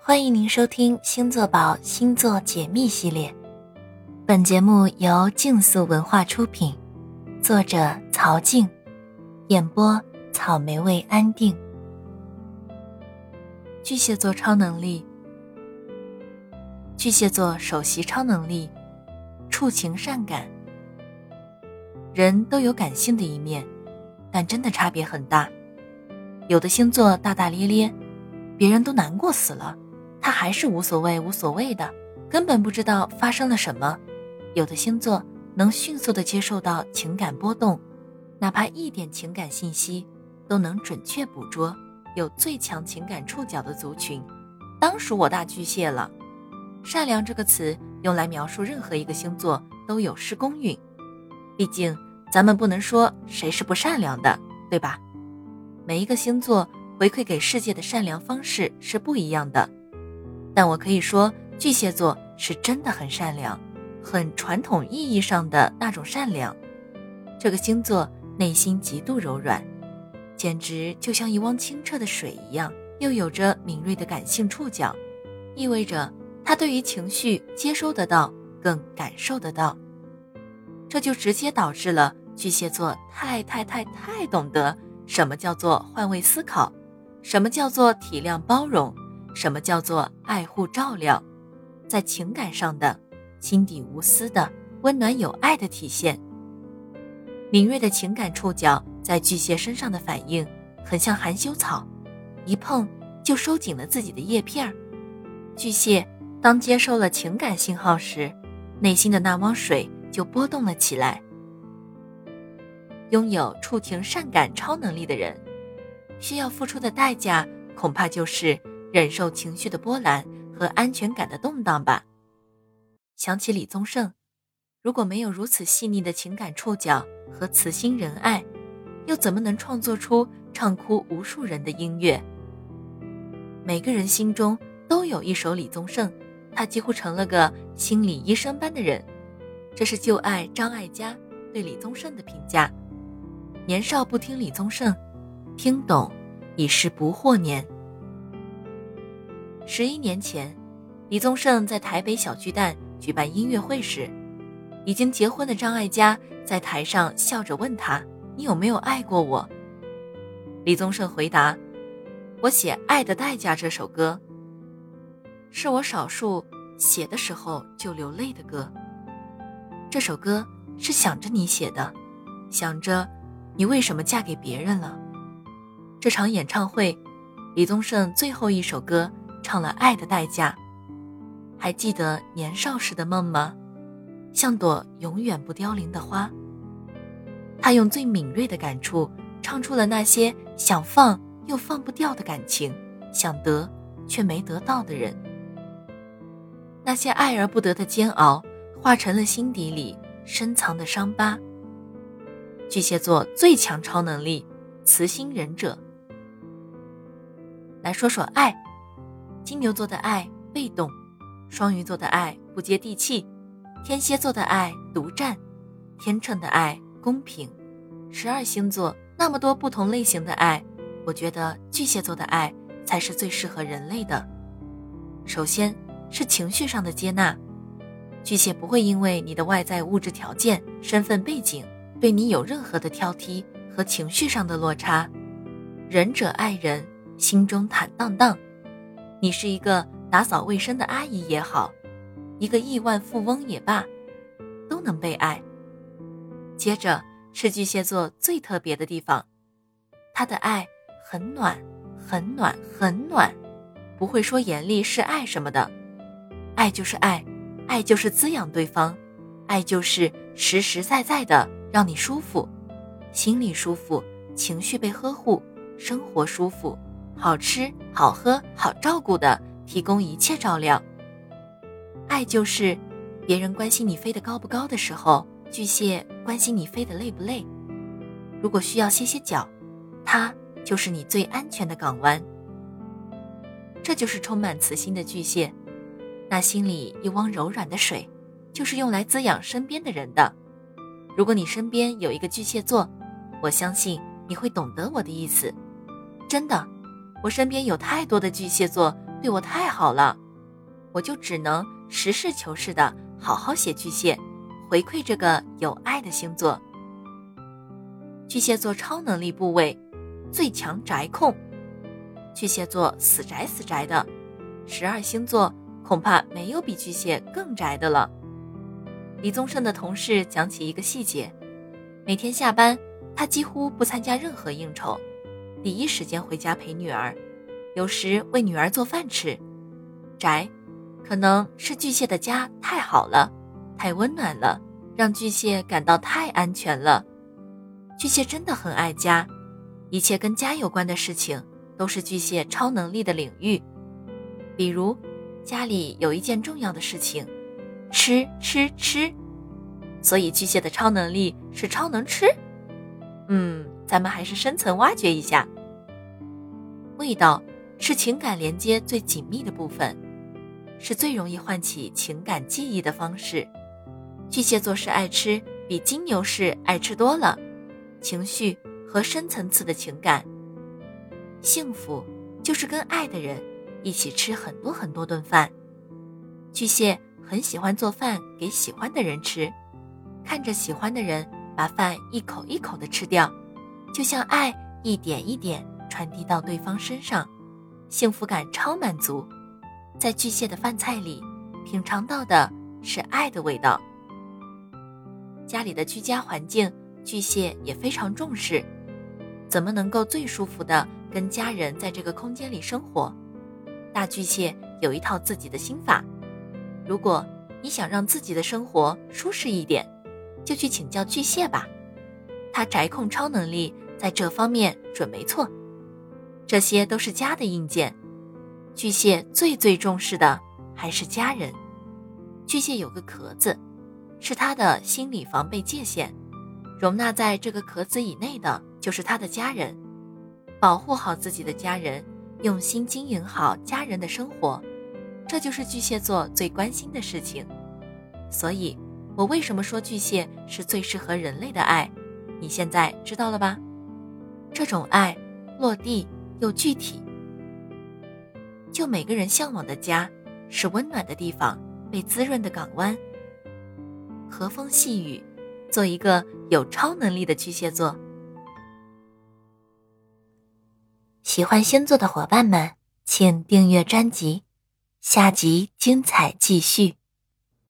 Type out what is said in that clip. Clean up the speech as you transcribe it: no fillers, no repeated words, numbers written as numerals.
欢迎您收听星座宝星座解密系列，本节目由竞速文化出品，作者曹静，演播草莓味安定。巨蟹座超能力。巨蟹座首席超能力，触情善感。人都有感性的一面，但真的差别很大。有的星座大大咧咧，别人都难过死了，他还是无所谓的，根本不知道发生了什么。有的星座能迅速地接受到情感波动，哪怕一点情感信息都能准确捕捉，有最强情感触角的族群，当属我大巨蟹了。善良这个词用来描述任何一个星座都有失公允，毕竟咱们不能说谁是不善良的，对吧？每一个星座回馈给世界的善良方式是不一样的，但我可以说巨蟹座是真的很善良，很传统意义上的那种善良。这个星座内心极度柔软，简直就像一汪清澈的水一样，又有着敏锐的感性触角，意味着他对于情绪接收得到，更感受得到。这就直接导致了巨蟹座太懂得什么叫做换位思考，什么叫做体谅包容，什么叫做爱护照料，在情感上的心底无私的温暖有爱的体现。敏锐的情感触角在巨蟹身上的反应很像含羞草，一碰就收紧了自己的叶片。巨蟹当接收了情感信号时，内心的那汪水就波动了起来。拥有触情善感超能力的人，需要付出的代价恐怕就是忍受情绪的波澜和安全感的动荡吧。想起李宗盛，如果没有如此细腻的情感触角和慈心仁爱，又怎么能创作出唱哭无数人的音乐？每个人心中都有一首李宗盛，他几乎成了个心理医生般的人。这是旧爱张艾嘉对李宗盛的评价。年少不听李宗盛，听懂已是不惑年。11年前，李宗盛在台北小巨蛋举办音乐会时，已经结婚的张艾嘉在台上笑着问他：你有没有爱过我？李宗盛回答：我写《爱的代价》这首歌，是我少数写的时候就流泪的歌。这首歌是想着你写的，想着你为什么嫁给别人了。这场演唱会，李宗盛最后一首歌唱了《爱的代价》。还记得年少时的梦吗？像朵永远不凋零的花。他用最敏锐的感触唱出了那些想放又放不掉的感情，想得却没得到的人。那些爱而不得的煎熬，化成了心底里深藏的伤疤。巨蟹座最强超能力，慈心仁者。来说说爱。金牛座的爱被动，双鱼座的爱不接地气，天蝎座的爱独占，天秤的爱公平。12星座那么多不同类型的爱，我觉得巨蟹座的爱才是最适合人类的。首先是情绪上的接纳，巨蟹不会因为你的外在物质条件、身份背景对你有任何的挑剔和情绪上的落差。仁者爱人，心中坦荡荡。你是一个打扫卫生的阿姨也好，一个亿万富翁也罢，都能被爱。接着是巨蟹座最特别的地方，他的爱很暖，不会说严厉是爱什么的。爱就是爱，爱就是滋养对方，爱就是实实在在的让你舒服，心里舒服，情绪被呵护，生活舒服，好吃好喝好照顾的提供一切照料。爱就是别人关心你飞得高不高的时候，巨蟹关心你飞得累不累。如果需要歇歇脚，它就是你最安全的港湾。这就是充满慈心的巨蟹，那心里一汪柔软的水，就是用来滋养身边的人的。如果你身边有一个巨蟹座，我相你会懂得我的意思。真的，我身边有太多的巨蟹座对我太好了，我就只能实事求是的好好写巨蟹，回馈这个有爱的星座。巨蟹座超能力部位，最强宅控。巨蟹座死宅死宅的，12星座恐怕没有比巨蟹更宅的了。李宗盛的同事讲起一个细节，每天下班他几乎不参加任何应酬，第一时间回家陪女儿，有时为女儿做饭吃。宅可能是巨蟹的家太好了，太温暖了，让巨蟹感到太安全了。巨蟹真的很爱家，一切跟家有关的事情都是巨蟹超能力的领域。比如家里有一件重要的事情，吃吃吃，所以巨蟹的超能力是超能吃。咱们还是深层挖掘一下。味道是情感连接最紧密的部分，是最容易唤起情感记忆的方式。巨蟹座是爱吃，比金牛是爱吃多了，情绪和深层次的情感。幸福就是跟爱的人一起吃很多很多顿饭。巨蟹很喜欢做饭给喜欢的人吃，看着喜欢的人把饭一口一口地吃掉，就像爱一点一点传递到对方身上，幸福感超满足。在巨蟹的饭菜里，品尝到的是爱的味道。家里的居家环境，巨蟹也非常重视，怎么能够最舒服的跟家人在这个空间里生活？大巨蟹有一套自己的心法，如果你想让自己的生活舒适一点，就去请教巨蟹吧，他宅控超能力在这方面准没错。这些都是家的硬件，巨蟹最重视的还是家人。巨蟹有个壳子，是他的心理防备界限，容纳在这个壳子以内的就是他的家人。保护好自己的家人，用心经营好家人的生活，这就是巨蟹座最关心的事情。所以我为什么说巨蟹是最适合人类的爱，你现在知道了吧？这种爱落地又具体，就每个人向往的家，是温暖的地方，被滋润的港湾，和风细雨，做一个有超能力的巨蟹座。喜欢星座的伙伴们，请订阅专辑，下集精彩继续。